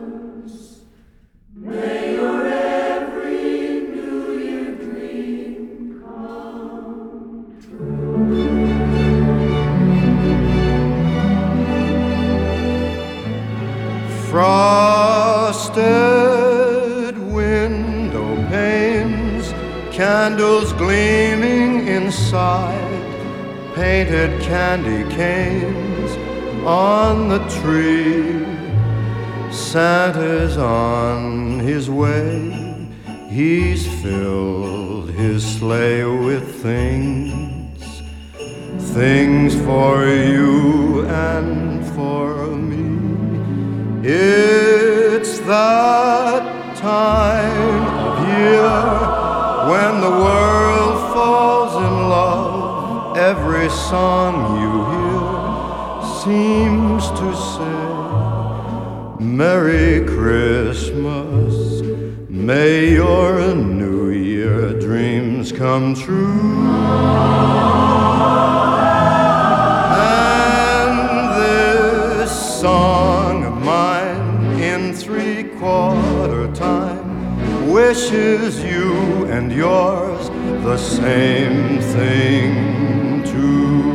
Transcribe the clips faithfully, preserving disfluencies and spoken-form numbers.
May your every New Year dream come true. Frosted window panes, candles gleaming inside, painted candy canes on the tree. Santa's on his way, he's filled his sleigh with things, things for you and for me. It's that time of year when the world falls in love. Every song you hear seems to say, Merry Christmas, may your New Year dreams come true. And this song of mine in three-quarter time wishes you and yours the same thing too.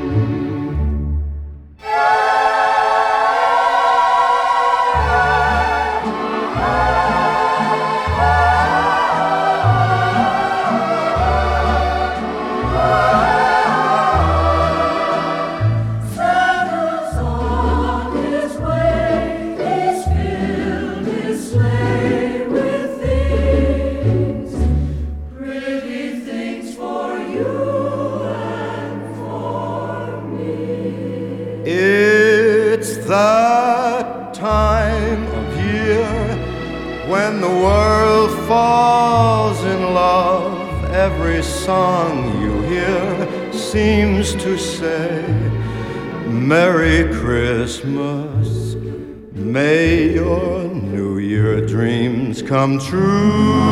It's that time of year when the world falls in love. Every song you hear seems to say, Merry Christmas, may your New Year dreams come true.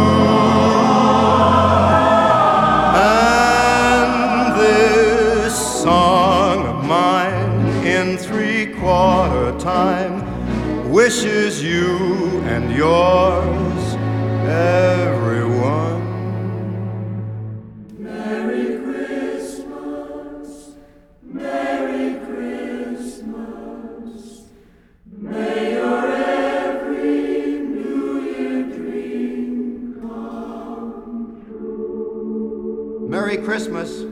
And this song of mine in three-quarter time wishes you and yours, everyone, Merry Christmas, Merry Christmas. May your every New Year dream come true. Merry Christmas.